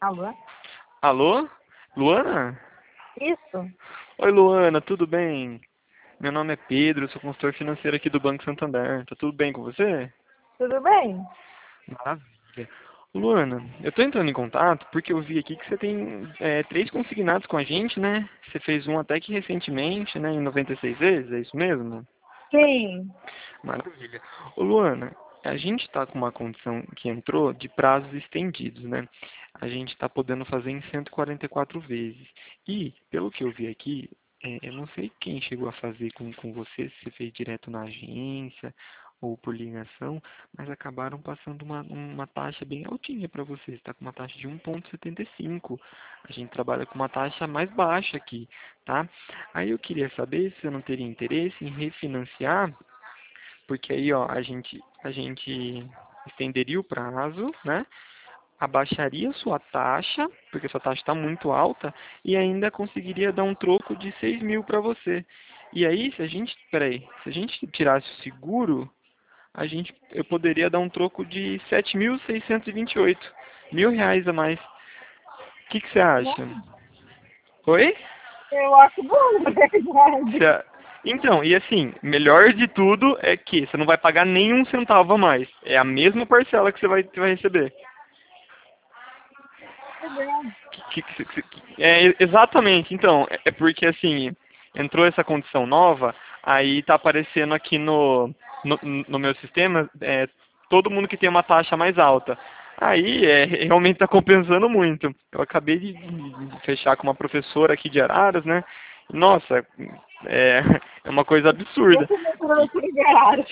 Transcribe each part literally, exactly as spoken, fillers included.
Alô? Alô? Luana? Isso. Oi, Luana, tudo bem? Meu nome é Pedro, eu sou consultor financeiro aqui do Banco Santander. Tá tudo bem com você? Tudo bem? Maravilha. Luana, eu tô entrando em contato porque eu vi aqui que você tem é, três consignados com a gente, né? Você fez um até que recentemente, né? Em noventa e seis vezes, é isso mesmo? Sim. Maravilha. Ô, Luana, a gente está com uma condição que entrou de prazos estendidos, né? A gente está podendo fazer em cento e quarenta e quatro vezes. E, pelo que eu vi aqui, é, eu não sei quem chegou a fazer com, com você, se você fez direto na agência ou por ligação, mas acabaram passando uma, uma taxa bem altinha para você. Você está com uma taxa de um vírgula setenta e cinco. A gente trabalha com uma taxa mais baixa aqui, tá? Aí eu queria saber se você não teria interesse em refinanciar, porque aí, ó, a gente, a gente estenderia o prazo, né? Abaixaria sua taxa, porque sua taxa está muito alta, e ainda conseguiria dar um troco de seis mil para você. E aí, se a gente, peraí, se a gente tirasse o seguro, a gente, eu poderia dar um troco de sete mil seiscentos e vinte e oito, mil reais a mais. O que, que você acha? Oi? Eu acho bom, na verdade. Você- Então, e assim, melhor de tudo é que você não vai pagar nenhum centavo a mais. É a mesma parcela que você vai, que vai receber. Legal. Que- que- que- que- é, exatamente, então, é é porque assim, entrou essa condição nova, aí tá aparecendo aqui no, no, no meu sistema, é, todo mundo que tem uma taxa mais alta. Aí é, realmente está compensando muito. Eu acabei de, de fechar com uma professora aqui de Araras, né? Nossa, é, é uma coisa Eu absurda. também tô aqui liberado.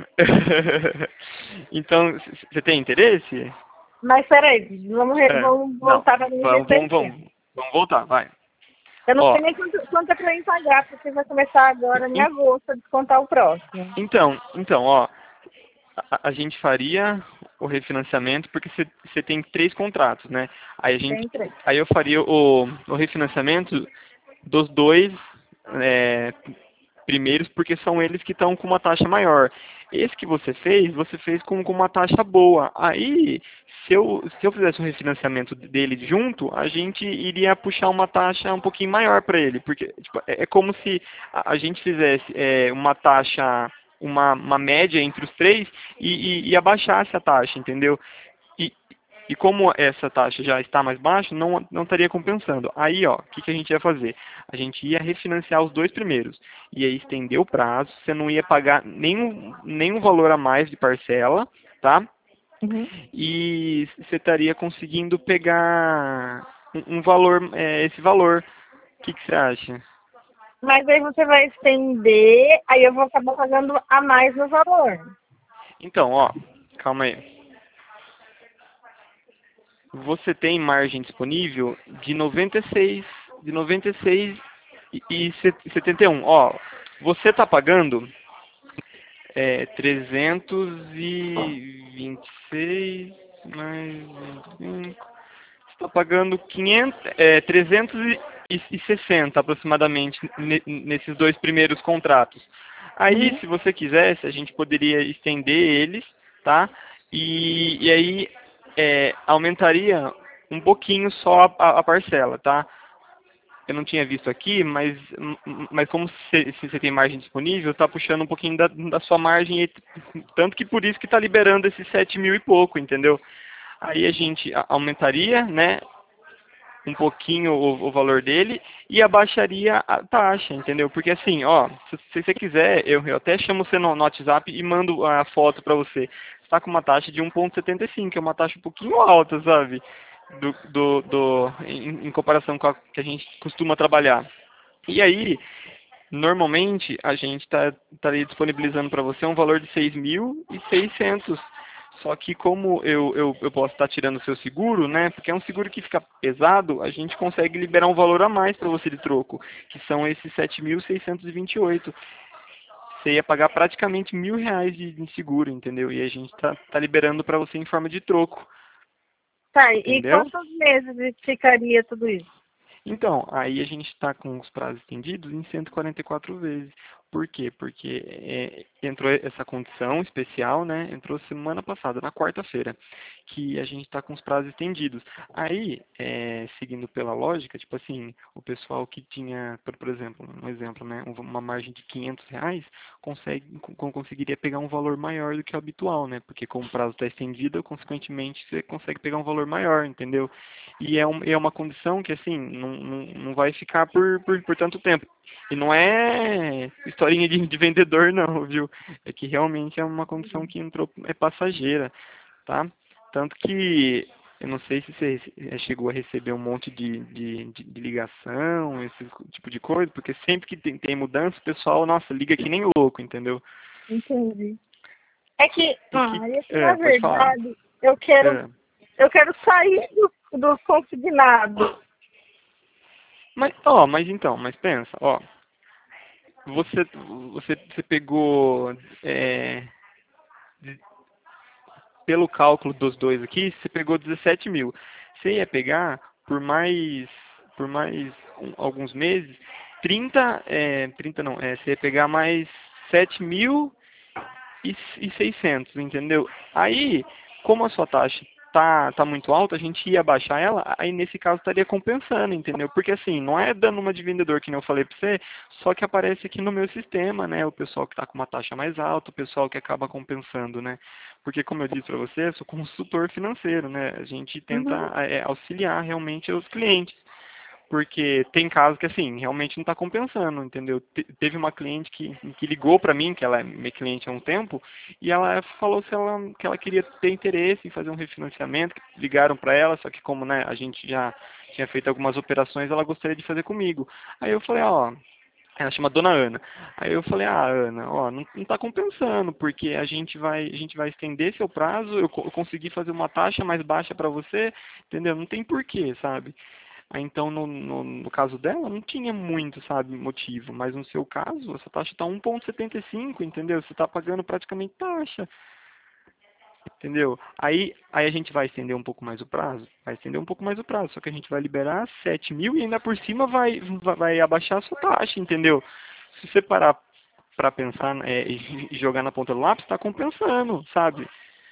Então, você tem interesse? Mas peraí, vamos, re- É, vamos não, voltar para mim ver vamos, se eu vamos, entendo. vamos, vamos voltar, vai. Eu não Ó, sei nem quanto, quanto é para mim pagar, porque vai começar agora em en- agosto a descontar o próximo. então, então, ó, a, a gente faria o refinanciamento porque você tem três contratos, né? Aí a gente, Tem três. aí eu faria o, o refinanciamento dos dois é, primeiros, porque são eles que estão com uma taxa maior. Esse que você fez, você fez com, com uma taxa boa. Aí, se eu, se eu fizesse o refinanciamento dele junto, a gente iria puxar uma taxa um pouquinho maior para ele, porque tipo, é, é como se a, a gente fizesse é, uma taxa, uma, uma média entre os três e, e, e abaixasse a taxa, entendeu? E, e como essa taxa já está mais baixa, não, não estaria compensando. Aí, ó, o que, que a gente ia fazer? A gente ia refinanciar os dois primeiros. Ia estender o prazo, você não ia pagar nenhum, nenhum valor a mais de parcela, tá? Uhum. E você estaria conseguindo pegar um, um valor, é, esse valor. O que, que você acha? Mas aí você vai estender, aí eu vou acabar pagando a mais no valor. Então, ó, calma aí. Você tem margem disponível de noventa e seis, de noventa e seis e e setenta e um. Ó, você está pagando é, trezentos e vinte e seis mais vinte e cinco. Você está pagando quinhentos, é, trezentos e sessenta aproximadamente ne- nesses dois primeiros contratos. Aí, Uhum. se você quisesse, a gente poderia estender eles, tá? E, e aí é, aumentaria um pouquinho só a, a parcela, tá? Eu não tinha visto aqui, mas, mas como você você tem margem disponível, está puxando um pouquinho da, da sua margem, e tanto que por isso que está liberando esses sete mil e pouco, entendeu? Aí a gente a- aumentaria, né, um pouquinho o, o valor dele e abaixaria a taxa, entendeu? Porque assim, ó, se, se você quiser, eu, eu até chamo você no, no WhatsApp e mando a foto para você. Está com uma taxa de um vírgula setenta e cinco, é uma taxa um pouquinho alta, sabe? Do, do, do, em, em comparação com a que a gente costuma trabalhar. E aí, normalmente, a gente está estaria disponibilizando para você um valor de seis mil e seiscentos. Só que como eu, eu, eu posso estar tirando o seu seguro, né? Porque é um seguro que fica pesado, a gente consegue liberar um valor a mais para você de troco, que são esses sete mil seiscentos e vinte e oito. Você ia pagar praticamente mil reais de, de seguro, entendeu? E a gente está tá liberando para você em forma de troco, Tá, e entendeu? quantos meses ficaria tudo isso? Então, aí a gente está com os prazos estendidos em cento e quarenta e quatro vezes. Por quê? Porque é, entrou essa condição especial, né? Entrou semana passada, na quarta-feira, que a gente está com os prazos estendidos. Aí, é, seguindo pela lógica, tipo assim, o pessoal que tinha, por, por exemplo, um exemplo, né? Uma margem de quinhentos reais, consegue, com- conseguiria pegar um valor maior do que o habitual, né? Porque como o prazo está estendido, consequentemente, você consegue pegar um valor maior, entendeu? E é, um, é uma condição que, assim, não, não, não vai ficar por, por, por tanto tempo. E não é historinha de, de vendedor, não, viu? É que realmente é uma condição que entrou, é passageira, tá? Tanto que, eu não sei se você eh, chegou a receber um monte de, de, de, de ligação, esse tipo de coisa, porque sempre que tem, tem mudança, o pessoal, nossa, liga que nem louco, entendeu? Entendi. É que, Porque, ah, isso, na é, pode falar. verdade, eu quero, É. eu quero sair do, do consignado. Mas, ó, mas então, mas pensa, ó, você, você, você pegou, é, pelo cálculo dos dois aqui, você pegou dezessete mil. Você ia pegar por mais, por mais um- alguns meses, trinta, é, trinta não, é, você ia pegar mais sete mil e seiscentos, entendeu? Aí, como a sua taxa tá, tá muito alta, a gente ia baixar ela, aí nesse caso estaria compensando, entendeu? Porque assim, não é dando uma de vendedor que nem eu falei pra você, só que aparece aqui no meu sistema, né? O pessoal que tá com uma taxa mais alta, o pessoal que acaba compensando, né? Porque como eu disse pra você, eu sou consultor financeiro, né? A gente tenta Uhum, é, auxiliar realmente os clientes. Porque tem casos que, assim, realmente não está compensando, entendeu? Te- Teve uma cliente que, que ligou para mim, que ela é minha cliente há um tempo, e ela falou se ela, que ela queria ter interesse em fazer um refinanciamento, que ligaram para ela, só que como, né, a gente já tinha feito algumas operações, ela gostaria de fazer comigo. Aí eu falei, ó, ela chama Dona Ana. Aí eu falei, ah, Ana, ó, não, não tá compensando, porque a gente vai, a gente vai estender seu prazo, eu, co- eu consegui fazer uma taxa mais baixa para você, entendeu? Não tem porquê, sabe? Aí, então, no, no, no caso dela, não tinha muito, sabe, motivo. Mas no seu caso, essa taxa está um vírgula setenta e cinco, entendeu? Você está pagando praticamente taxa, entendeu? Aí, aí a gente vai estender um pouco mais o prazo? Vai estender um pouco mais o prazo, só que a gente vai liberar sete mil e ainda por cima vai, vai, vai abaixar a sua taxa, entendeu? Se você parar para pensar é, e jogar na ponta do lápis, está compensando, sabe?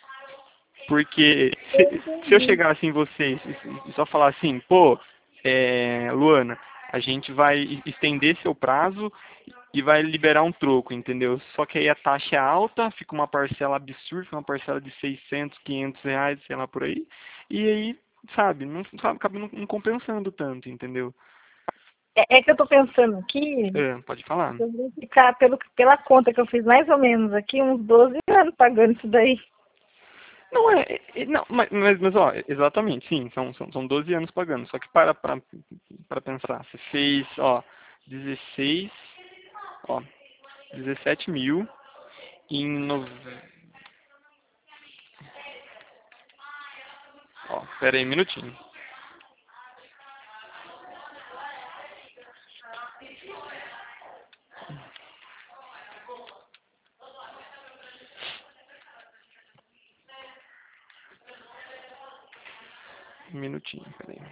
Porque eu se, se eu entendi. chegar assim em vocês e só falar assim, pô, é, Luana, a gente vai estender seu prazo e vai liberar um troco, entendeu? Só que aí a taxa é alta, fica uma parcela absurda, fica uma parcela de seiscentos, quinhentos reais, sei lá por aí, e aí, sabe, não, sabe, acaba não, não compensando tanto, entendeu? É, é que eu tô pensando aqui, É, pode falar. eu vou ficar pelo, pela conta que eu fiz mais ou menos aqui, uns doze anos pagando isso daí. Não é, é- não, mas, mas, mas, ó, exatamente, sim, são, são, são doze anos pagando. Só que para para para pensar, você fez, ó, dezesseis, ó, dezessete mil em nove... Ó, pera aí um minutinho. Um minutinho, pera aí.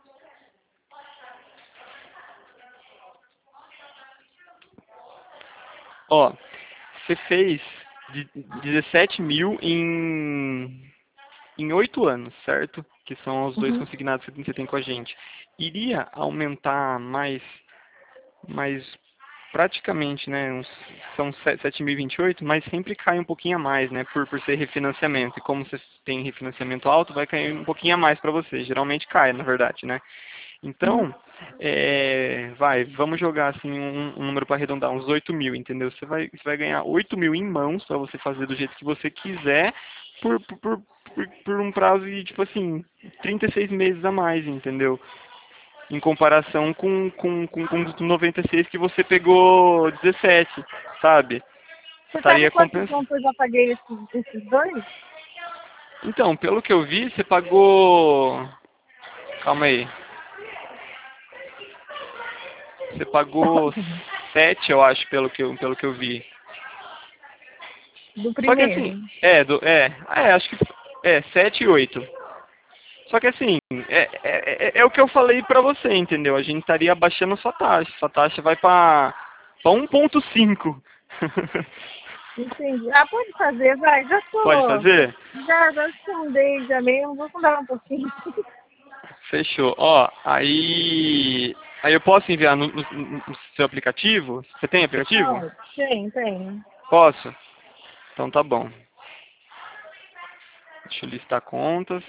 Ó, você fez de dezessete mil em em oito anos, certo? Que são os dois Uhum. consignados que você tem com a gente. Iria aumentar mais, mais praticamente, né? Uns, são sete mil e vinte e oito, mas sempre cai um pouquinho a mais, né? Por, por ser refinanciamento. E como você tem refinanciamento alto, vai cair um pouquinho a mais para você. Geralmente cai, na verdade, né? Uhum. Então, é, vai, vamos jogar assim um, um número para arredondar, uns oito mil, entendeu? Você vai, você vai ganhar oito mil em mãos para você fazer do jeito que você quiser por, por, por, por por um prazo de, tipo assim, trinta e seis meses a mais, entendeu? Em comparação com, com, com, com os noventa e seis que você pegou dezessete, sabe? Você sabe Estaria quanto compensando. tempo eu já paguei esses, esses dois? Então, pelo que eu vi, você pagou. Calma aí. Você pagou sete, eu acho, pelo que eu, pelo que eu vi. Do Só que assim, primeiro. é, do, é, é, acho que é sete e oito. Só que assim, é, é, é, é o que eu falei pra você, entendeu? A gente estaria abaixando a sua taxa. Sua taxa vai pra, para um ponto cinco. Entendi. Ah, pode fazer, vai. Já tô. Pode fazer? Já, já sondei já mesmo. Vou sondar um pouquinho. Fechou. Ó, aí... Aí eu posso enviar no, no, no seu aplicativo? Você tem aplicativo? Pode. Tem, tem. Posso? Então tá bom. Deixa eu listar contas.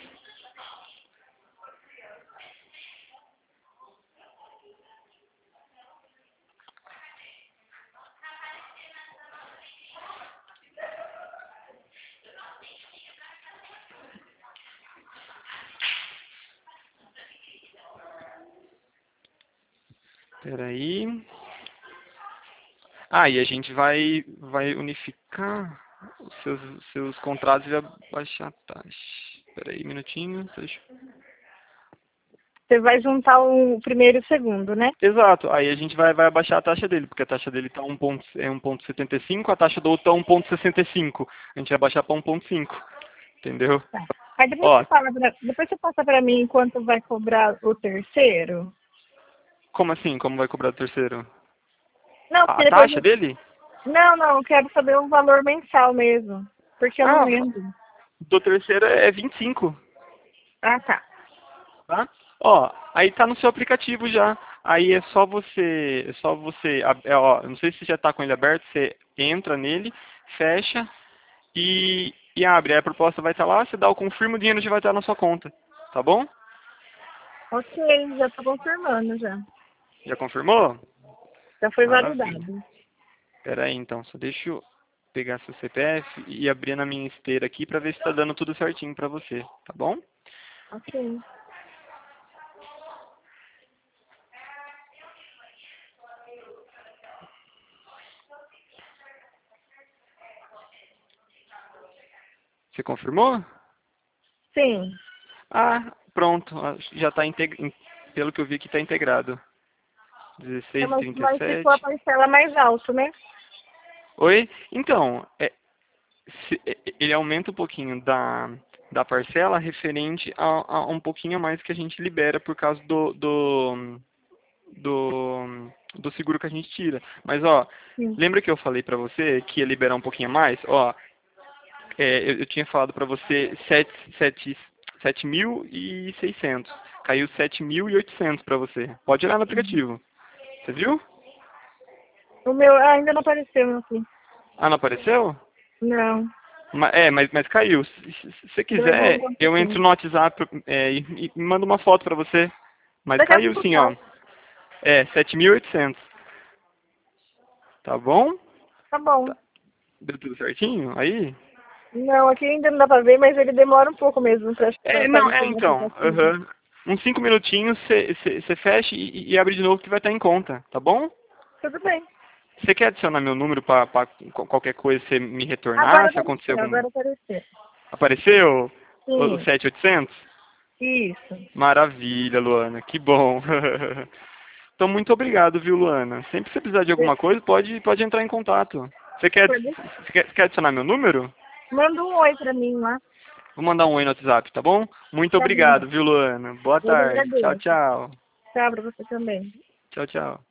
Peraí. Ah, e a gente vai, vai unificar os seus, seus contratos e vai baixar a taxa. Peraí, um minutinho. Deixa eu... Você vai juntar o primeiro e o segundo, né? Exato. Aí a gente vai, vai abaixar a taxa dele, porque a taxa dele tá um ponto, é um ponto setenta e cinco, a taxa do outro tá um ponto sessenta e cinco. A gente vai baixar para um ponto cinco. Entendeu? Tá. Aí depois, Ó, você fala pra, depois você passa pra mim quanto vai cobrar o terceiro. como assim? Como vai cobrar o terceiro? Não, A porque depois... taxa dele? Não, não, eu quero saber o valor mensal mesmo. Porque eu não Ah, lembro. do terceiro é vinte e cinco. Ah, tá. Tá? Ó, aí tá no seu aplicativo já. Aí é só você, é só você, é, ó, não sei se você já tá com ele aberto, você entra nele, fecha e, e abre. Aí a proposta vai estar lá, você dá o confirma, o dinheiro já vai estar na sua conta. Tá bom? Ok, já tô confirmando já. Já confirmou? Já foi Maravilha. validado. Pera aí então, só deixa eu pegar seu C P F e abrir na minha esteira aqui pra ver se tá dando tudo certinho pra você, tá bom? Ok. Você confirmou? Sim. Ah, pronto, ah, já tá integrado, pelo que eu vi aqui tá integrado. É, dezesseis e mas, trinta e mas ficou a sete. parcela mais alta, né? Oi? Então, é, se- é, ele aumenta um pouquinho da, da parcela referente a, a um pouquinho a mais que a gente libera por causa do, do, do, do seguro que a gente tira. Mas, ó, Sim. lembra que eu falei pra você que ia liberar um pouquinho a mais? Ó, é, eu, eu tinha falado pra você sete mil e seiscentos. Caiu sete mil e oitocentos pra você. Pode olhar no aplicativo. Você viu? O meu ainda não apareceu aqui. Ah, não apareceu? Não. Ma- É, mas, mas caiu. Se se você Demorou quiser, um eu entro pouquinho. no WhatsApp é, e, e mando uma foto pra você. Mas Daqui a caiu pouco sim, ó. tá. É, sete mil e oitocentos. Tá bom? Tá bom. Tá. Deu tudo certinho? Aí? Não, aqui ainda não dá pra ver, mas ele demora um pouco mesmo pra pra É, não, é aparecer no então. aplicativo. Aham. Uns cinco minutinhos você fecha e, e abre de novo que vai estar em conta, tá bom? Tudo bem. Você quer adicionar meu número pra, pra qu- qualquer coisa você me Agora retornar, se acontecer apareceu, algum... agora apareceu. Apareceu? O, o Sim, sete mil e oitocentos? isso. Maravilha, Luana, que bom. Então, muito obrigado, viu, Luana? Sempre que você precisar de alguma coisa, pode, pode entrar em contato. Você quer, Pode- você quer, você quer adicionar meu número? Manda um oi pra mim lá. Vou mandar um oi no WhatsApp, tá bom? Muito Tá bom. obrigado, viu, Luana? Boa Eu tarde. Tchau, agradeço. tchau. Tchau pra você também. Tchau, tchau.